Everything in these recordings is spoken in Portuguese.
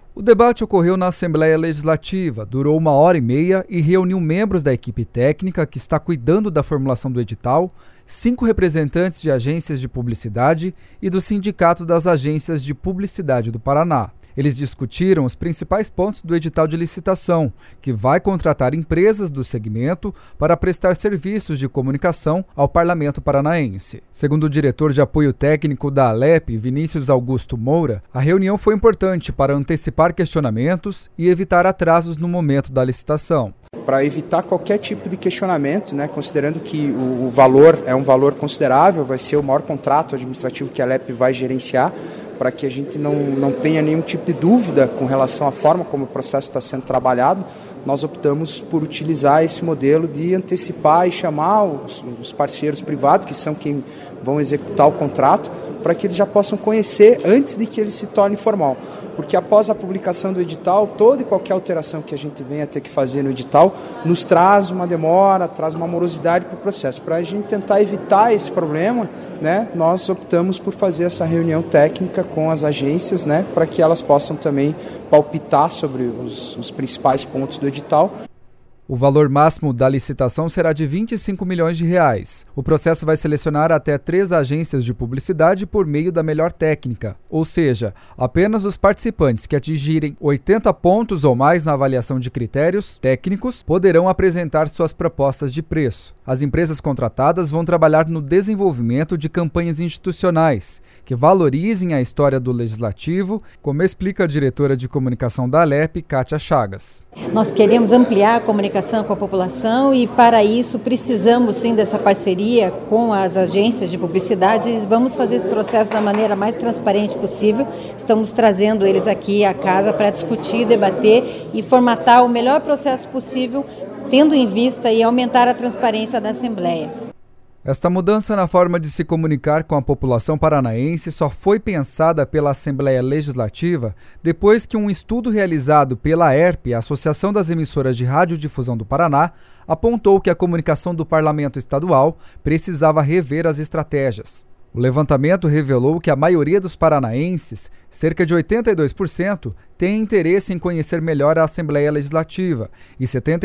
O debate ocorreu na Assembleia Legislativa, durou 1h30 e reuniu membros da equipe técnica que está cuidando da formulação do edital, 5 representantes de agências de publicidade e do Sindicato das Agências de Publicidade do Paraná. Eles discutiram os principais pontos do edital de licitação, que vai contratar empresas do segmento para prestar serviços de comunicação ao Parlamento Paranaense. Segundo o diretor de apoio técnico da Alep, Vinícius Augusto Moura, a reunião foi importante para antecipar questionamentos e evitar atrasos no momento da licitação. Para evitar qualquer tipo de questionamento, considerando que o valor é um valor considerável, vai ser o maior contrato administrativo que a Alep vai gerenciar, para que a gente não tenha nenhum tipo de dúvida com relação à forma como o processo está sendo trabalhado, nós optamos por utilizar esse modelo de antecipar e chamar os parceiros privados, que são quem vão executar o contrato, para que eles já possam conhecer antes de que ele se torne formal. Porque após a publicação do edital, toda e qualquer alteração que a gente venha a ter que fazer no edital nos traz uma demora, traz uma morosidade para o processo. Para a gente tentar evitar esse problema, nós optamos por fazer essa reunião técnica com as agências, para que elas possam também palpitar sobre os principais pontos do edital. O valor máximo da licitação será de R$ 25 milhões. O processo vai selecionar até 3 agências de publicidade por meio da melhor técnica, ou seja, apenas os participantes que atingirem 80 pontos ou mais na avaliação de critérios técnicos poderão apresentar suas propostas de preço. As empresas contratadas vão trabalhar no desenvolvimento de campanhas institucionais que valorizem a história do Legislativo, como explica a diretora de comunicação da Alep, Kátia Chagas. Nós queremos ampliar a comunicação com a população e, para isso, precisamos sim dessa parceria com as agências de publicidade. Vamos fazer esse processo da maneira mais transparente possível. Estamos trazendo eles aqui à casa para discutir, debater e formatar o melhor processo possível, tendo em vista e aumentar a transparência da Assembleia. Esta mudança na forma de se comunicar com a população paranaense só foi pensada pela Assembleia Legislativa depois que um estudo realizado pela AERP, a Associação das Emissoras de Radiodifusão do Paraná, apontou que a comunicação do Parlamento Estadual precisava rever as estratégias. O levantamento revelou que a maioria dos paranaenses, cerca de 82%, tem interesse em conhecer melhor a Assembleia Legislativa e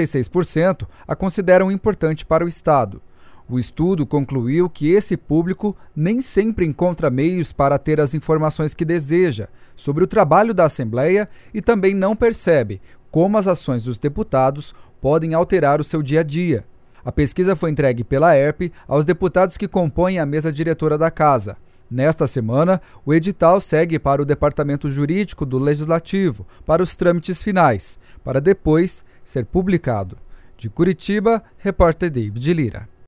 76% a consideram importante para o Estado. O estudo concluiu que esse público nem sempre encontra meios para ter as informações que deseja sobre o trabalho da Assembleia e também não percebe como as ações dos deputados podem alterar o seu dia a dia. A pesquisa foi entregue pela AERP aos deputados que compõem a mesa diretora da Casa. Nesta semana, o edital segue para o Departamento Jurídico do Legislativo, para os trâmites finais, para depois ser publicado. De Curitiba, repórter David Lira.